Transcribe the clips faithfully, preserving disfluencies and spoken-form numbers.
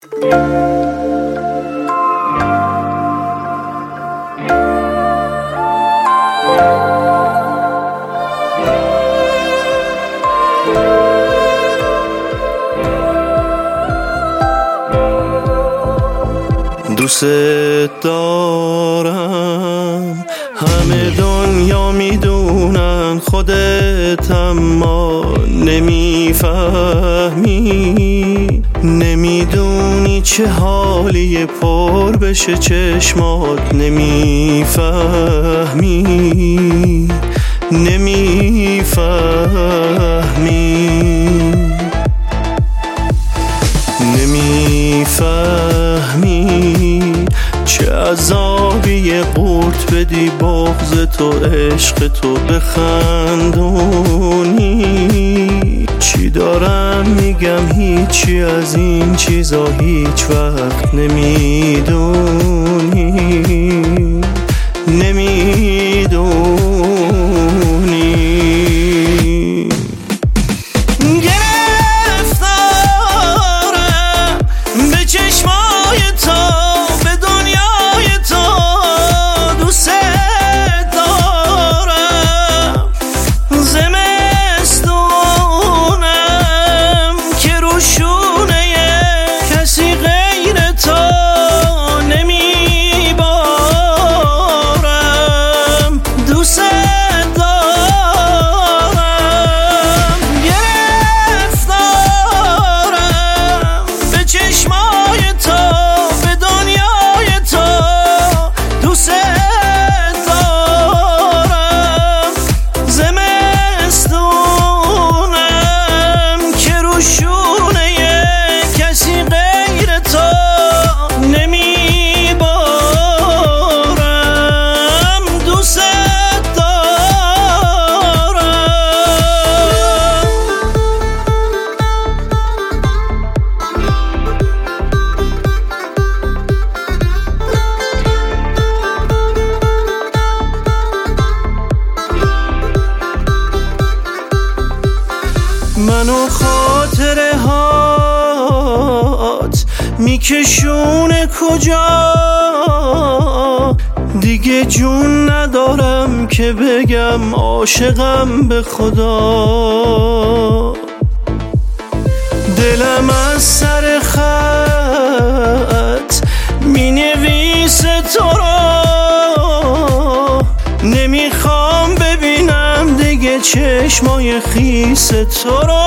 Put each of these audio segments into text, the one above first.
دوست دارم، همه دنیا میدونن، خودت اما نمیفهمی، نمیدونی چه حالی پر بشه چشمات، نمیفهمی نمیفهمی نمیفهمی چه عذابی قورت بدی بغض تو عشق تو بخندونی. چی دارم میگم هیچی از این چیزا هیچ وقت نمیدونی نمیدونی منو خاطره هات میکشونه کجا، دیگه جون ندارم که بگم عاشقم به خدا. دلم از سر خط مینویسه تو را، نمیخوام ببینم دیگه چشمای خیس تو را.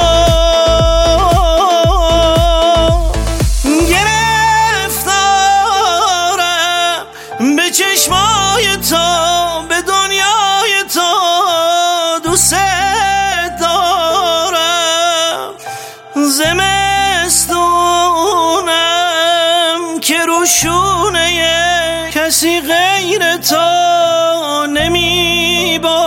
گرفتارم به چشمای تو، به دنیای تو، دوست دارم. زمستونم که روشونه کسی غیر تو نمیبارم.